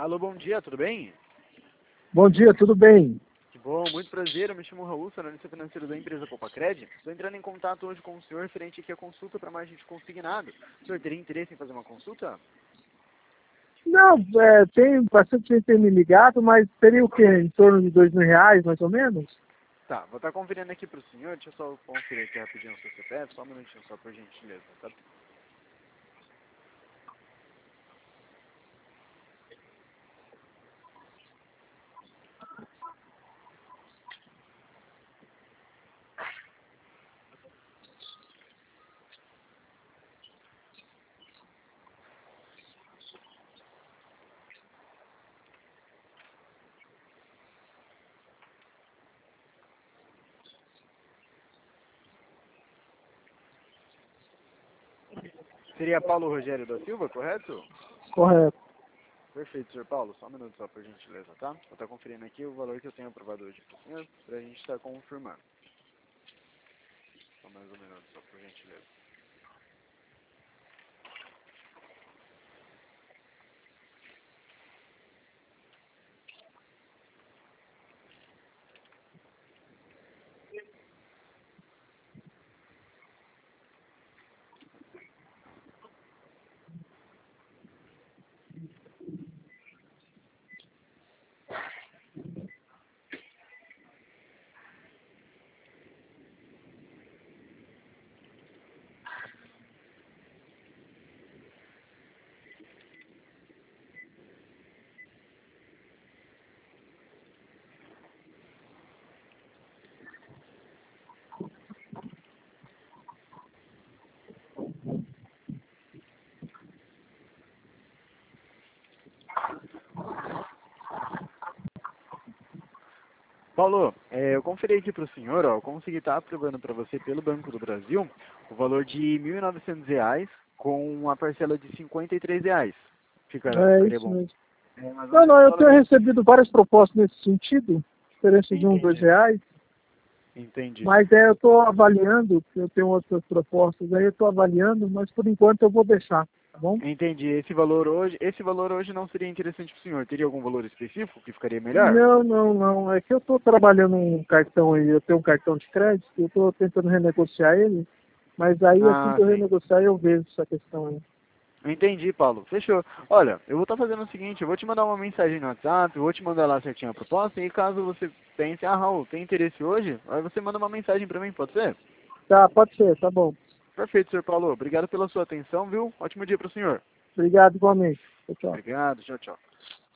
Alô, bom dia, tudo bem? Bom dia, tudo bem? Que bom, muito prazer, eu me chamo Raul, sou analista financeiro da empresa Copacred. Estou entrando em contato hoje com o senhor referente aqui à consulta para margem de consignado. O senhor teria interesse em fazer uma consulta? Não, tem bastante gente tem me ligado, mas seria o quê? Em torno de R$ 2.000, mais ou menos? Tá, vou estar conferindo aqui para o senhor, deixa eu só conferir aqui rapidinho o seu CPF, só um minutinho só por gentileza, tá? Seria Paulo Rogério da Silva, correto? Correto. Perfeito, senhor Paulo, só um minuto só por gentileza, tá? Vou estar conferindo aqui o valor que eu tenho aprovado hoje para o senhor, para a gente estar confirmando. Só mais um minuto só por gentileza. Paulo, eu conferi aqui para o senhor, ó, eu consegui estar aprovando para você pelo Banco do Brasil o valor de R$ 1.900 com a parcela de R$ 53. É Ficaria isso bom. mesmo. É, mais ou Não, menos não, o eu valor tenho que... recebido várias propostas nesse sentido, diferença de Entendi, R$ 2, entendi. mas eu estou avaliando, eu tenho outras propostas aí, eu estou avaliando, mas por enquanto eu vou deixar, tá bom? Entendi. Esse valor hoje não seria interessante para o senhor. Teria algum valor específico que ficaria melhor? Não, não, não. É que eu estou trabalhando um cartão aí, eu tenho um cartão de crédito, eu estou tentando renegociar ele, mas aí assim Ah, que eu sim. renegociar eu vejo essa questão aí. Entendi, Paulo. Fechou. Olha, eu vou estar fazendo o seguinte, eu vou te mandar uma mensagem no WhatsApp, eu vou te mandar lá certinho a proposta, e caso você pense, ah, Raul, tem interesse hoje? Aí você manda uma mensagem para mim, pode ser? Tá, pode ser, tá bom. Perfeito, senhor Paulo. Obrigado pela sua atenção, viu? Ótimo dia para o senhor. Obrigado igualmente. Tchau, tchau. Obrigado. Tchau, tchau.